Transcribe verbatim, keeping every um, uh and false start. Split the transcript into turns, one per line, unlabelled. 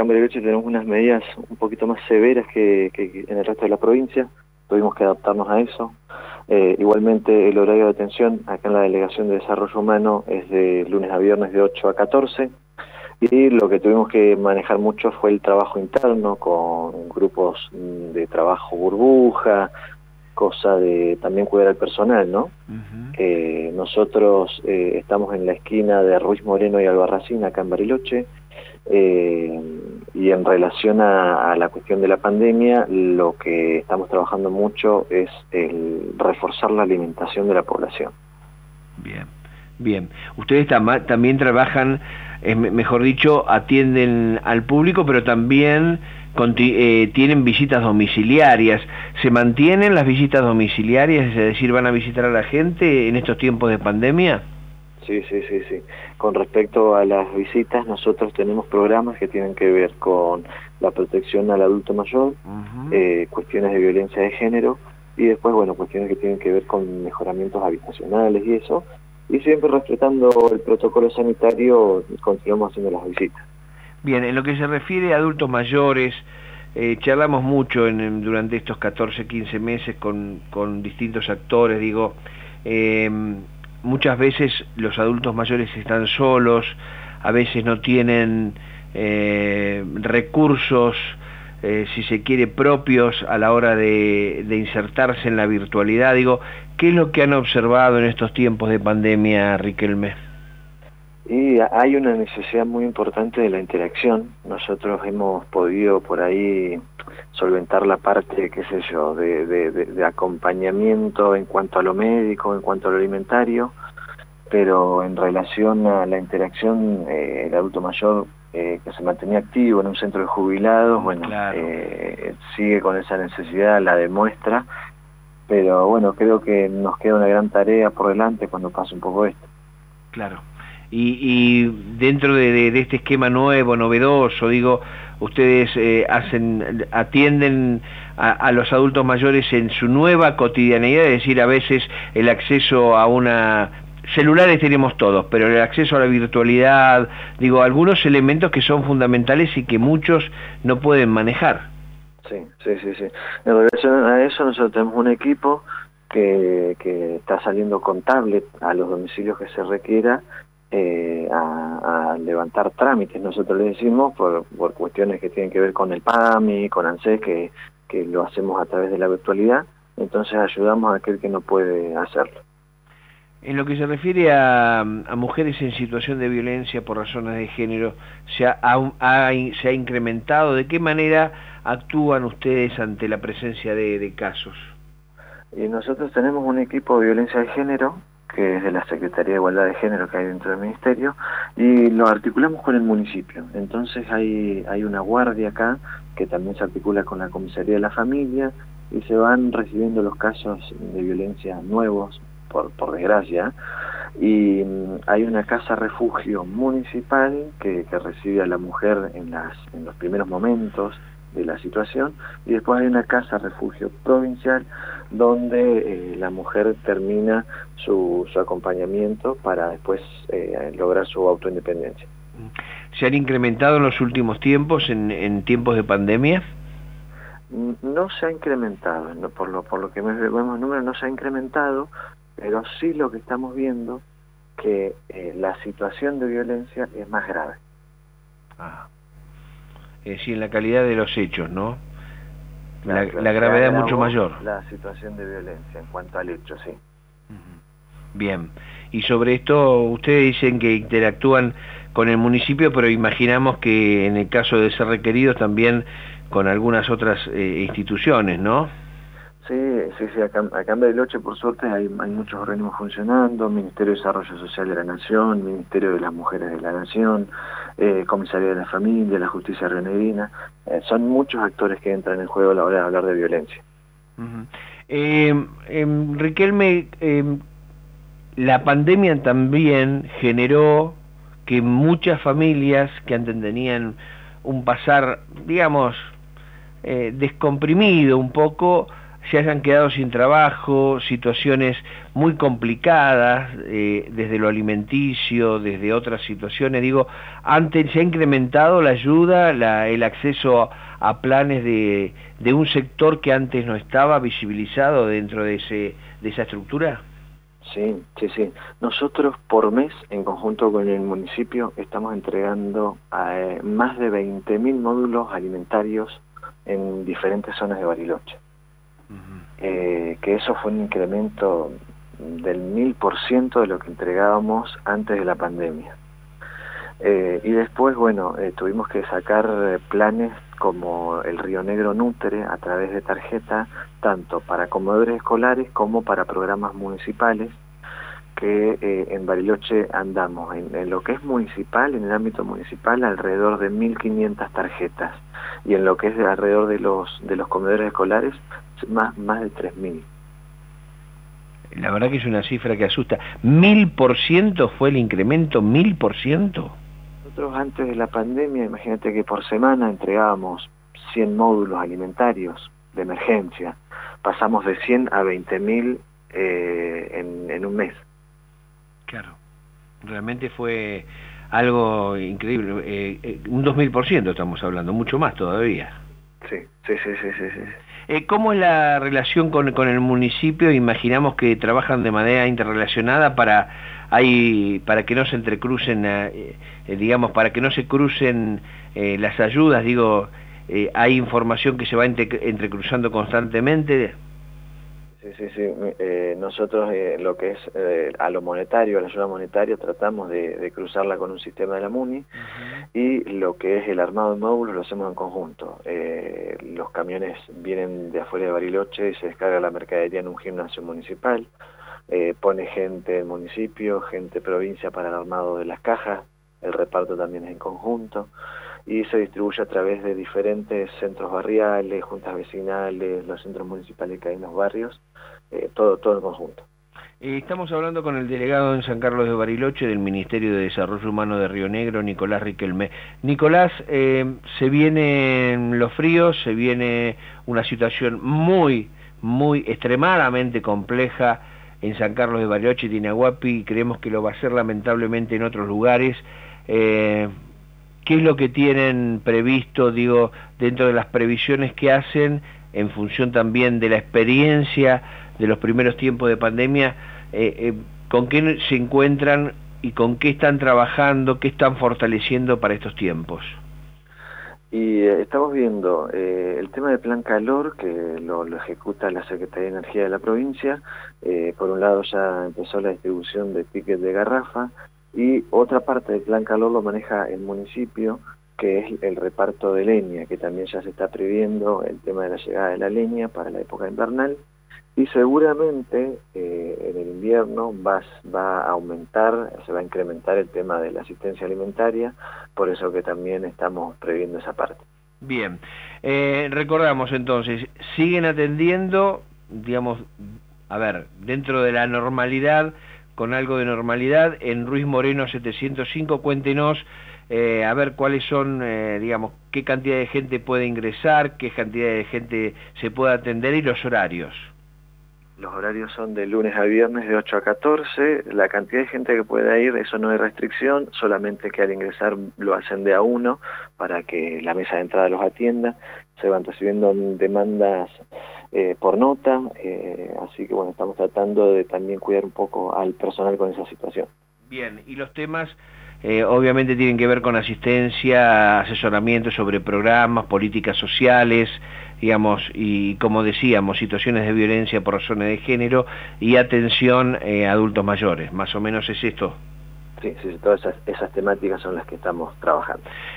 acá en Bariloche tenemos unas medidas un poquito más severas que, que, que en el resto de la provincia, tuvimos que adaptarnos a eso. Eh, igualmente el horario de atención acá en la Delegación de Desarrollo Humano es de lunes a viernes de ocho a catorce, y lo que tuvimos que manejar mucho fue el trabajo interno con grupos de trabajo burbuja, cosa de también cuidar al personal, ¿no? Uh-huh. Eh, nosotros eh, estamos en la esquina de Ruiz Moreno y Albarracín, acá en Bariloche, eh, y en relación a, a la cuestión de la pandemia, lo que estamos trabajando mucho es el reforzar la alimentación de la población.
Bien, bien. Ustedes tam- también trabajan, eh, mejor dicho, atienden al público, pero también conti- eh, tienen visitas domiciliarias. ¿Se mantienen las visitas domiciliarias? Es decir, ¿van a visitar a la gente en estos tiempos de pandemia?
Sí, sí, sí, sí. Con respecto a las visitas, nosotros tenemos programas que tienen que ver con la protección al adulto mayor, uh-huh. eh, cuestiones de violencia de género, y después, bueno, cuestiones que tienen que ver con mejoramientos habitacionales y eso, y siempre respetando el protocolo sanitario, continuamos haciendo las visitas.
Bien, en lo que se refiere a adultos mayores, eh, charlamos mucho en, en, durante estos catorce, quince meses con, con distintos actores, digo, eh, muchas veces los adultos mayores están solos, a veces no tienen eh, recursos, eh, si se quiere, propios a la hora de, de insertarse en la virtualidad. Digo, ¿qué es lo que han observado en estos tiempos de pandemia, Riquelme?
Y hay una necesidad muy importante de la interacción. Nosotros hemos podido por ahí solventar la parte, qué sé yo, de, de, de, de acompañamiento en cuanto a lo médico, en cuanto a lo alimentario, pero en relación a la interacción, eh, el adulto mayor eh, que se mantenía activo en un centro de jubilados, bueno, claro. eh, sigue con esa necesidad, la demuestra, pero bueno, creo que nos queda una gran tarea por delante cuando pase un poco esto.
Claro. Y, y dentro de, de, de este esquema nuevo, novedoso, digo, ustedes eh, hacen, atienden a, a los adultos mayores en su nueva cotidianeidad, es decir, a veces el acceso a una... Celulares tenemos todos, pero el acceso a la virtualidad, digo, algunos elementos que son fundamentales y que muchos no pueden manejar.
Sí, sí, sí, sí. En relación a eso, nosotros tenemos un equipo que, que está saliendo con tablet a los domicilios que se requiera, Eh, a, a levantar trámites, nosotros le decimos, por, por cuestiones que tienen que ver con el PAMI, con ANSES, que, que lo hacemos a través de la virtualidad, entonces ayudamos a aquel que no puede hacerlo.
En lo que se refiere a, a mujeres en situación de violencia por razones de género, ¿se ha, ha, se ha incrementado? ¿De qué manera actúan ustedes ante la presencia de, de casos?
Y nosotros tenemos un equipo de violencia de género, que es de la Secretaría de Igualdad de Género que hay dentro del Ministerio, y lo articulamos con el municipio. Entonces hay, hay una guardia acá que también se articula con la Comisaría de la Familia, y se van recibiendo los casos de violencia nuevos, por, por desgracia, y hay una casa refugio municipal que, que recibe a la mujer en, las, en los primeros momentos de la situación, y después hay una casa refugio provincial donde eh, la mujer termina su, su acompañamiento para después eh, lograr su autoindependencia.
¿Se han incrementado en los últimos tiempos, en, en tiempos de pandemia?
No se ha incrementado, no, por lo por lo que vemos números no se ha incrementado, pero sí lo que estamos viendo que eh, la situación de violencia es más grave.
Ah. Es decir, en la calidad de los hechos, ¿no? La,
la,
la gravedad es mucho mayor.
La situación de violencia en cuanto al hecho, sí.
Bien. Y sobre esto, ustedes dicen que interactúan con el municipio, pero imaginamos que en el caso de ser requeridos también con algunas otras eh, instituciones, ¿no?
Sí, sí, sí, acá, acá en Bariloche, por suerte, hay, hay muchos organismos funcionando, Ministerio de Desarrollo Social de la Nación, Ministerio de las Mujeres de la Nación, eh, Comisaría de la Familia, la Justicia Rionegrina, eh, son muchos actores que entran en juego a la hora de hablar de violencia.
Uh-huh. eh, eh, Riquelme, eh, la pandemia también generó que muchas familias que antes tenían un pasar, digamos, eh, descomprimido un poco, se hayan quedado sin trabajo, situaciones muy complicadas, eh, desde lo alimenticio, desde otras situaciones. Digo, antes se ha incrementado la ayuda, la, el acceso a, a planes de, de un sector que antes no estaba visibilizado dentro de, ese, de esa estructura.
Sí, sí, sí. Nosotros por mes, en conjunto con el municipio, estamos entregando a, eh, más de veinte mil módulos alimentarios en diferentes zonas de Bariloche. Uh-huh. eh, que eso fue un incremento del mil por ciento de lo que entregábamos antes de la pandemia. Eh, y después, bueno, eh, tuvimos que sacar eh, planes como el Río Negro Nutre a través de tarjeta, tanto para comedores escolares como para programas municipales, que eh, en Bariloche andamos en, en lo que es municipal, en el ámbito municipal, alrededor de mil quinientas tarjetas, y en lo que es de alrededor de los de los comedores escolares, más, más de tres mil.
La verdad que es una cifra que asusta. ¿Mil por ciento fue el incremento? ¿Mil por ciento?
Nosotros antes de la pandemia, imagínate que por semana entregábamos cien módulos alimentarios de emergencia. Pasamos de cien a veinte mil eh, en, en un mes.
Claro, realmente fue algo increíble. Eh, eh, un dos mil por ciento estamos hablando, mucho más todavía.
Sí, sí, sí, sí, sí. sí.
Eh, ¿Cómo es la relación con, con el municipio? Imaginamos que trabajan de manera interrelacionada para hay para que no se entrecrucen, eh, eh, digamos, para que no se crucen eh, las ayudas. Digo, eh, ¿hay información que se va entre, entrecruzando constantemente?
Sí, sí, sí. Eh, nosotros eh, lo que es eh, a lo monetario, a la ayuda monetaria, tratamos de, de cruzarla con un sistema de la MUNI. Uh-huh. Y lo que es el armado de módulos lo hacemos en conjunto. Eh, los camiones vienen de afuera de Bariloche y se descarga la mercadería en un gimnasio municipal. Eh, pone gente del municipio, gente provincia para el armado de las cajas, el reparto también es en conjunto, y se distribuye a través de diferentes centros barriales, juntas vecinales, los centros municipales que hay en los barrios, eh, todo, todo en conjunto.
Estamos hablando con el delegado en San Carlos de Bariloche del Ministerio de Desarrollo Humano de Río Negro, Nicolás Riquelme. Nicolás, eh, se vienen los fríos, se viene una situación muy, muy extremadamente compleja en San Carlos de Bariloche y Tinahuapi, y creemos que lo va a ser lamentablemente en otros lugares. Eh, ¿Qué es lo que tienen previsto, digo, dentro de las previsiones que hacen, en función también de la experiencia de los primeros tiempos de pandemia? Eh, eh, ¿Con qué se encuentran y con qué están trabajando, qué están fortaleciendo para estos tiempos?
Y eh, estamos viendo eh, el tema del Plan Calor, que lo, lo ejecuta la Secretaría de Energía de la provincia. Eh, por un lado ya empezó la distribución de tickets de garrafa, y otra parte del Plan Calor lo maneja el municipio, que es el reparto de leña, que también ya se está previendo el tema de la llegada de la leña para la época invernal. Y seguramente eh, en el invierno va, va a aumentar, se va a incrementar el tema de la asistencia alimentaria, por eso que también estamos previendo esa parte.
Bien, eh, recordamos entonces, siguen atendiendo, digamos, a ver, dentro de la normalidad, con algo de normalidad, en Ruiz Moreno setecientos cinco, cuéntenos, eh, a ver cuáles son, eh, digamos, qué cantidad de gente puede ingresar, qué cantidad de gente se puede atender y los horarios.
Los horarios son de lunes a viernes de ocho a catorce, la cantidad de gente que pueda ir, eso no hay restricción, solamente que al ingresar lo hacen de a uno para que la mesa de entrada los atienda, se van recibiendo demandas eh, por nota, eh, así que bueno, estamos tratando de también cuidar un poco al personal con esa situación.
Bien, y los temas eh, obviamente tienen que ver con asistencia, asesoramiento sobre programas, políticas sociales, digamos, y como decíamos, situaciones de violencia por razones de género y atención eh, a adultos mayores, más o menos es esto.
Sí, sí, todas esas, esas temáticas son las que estamos trabajando.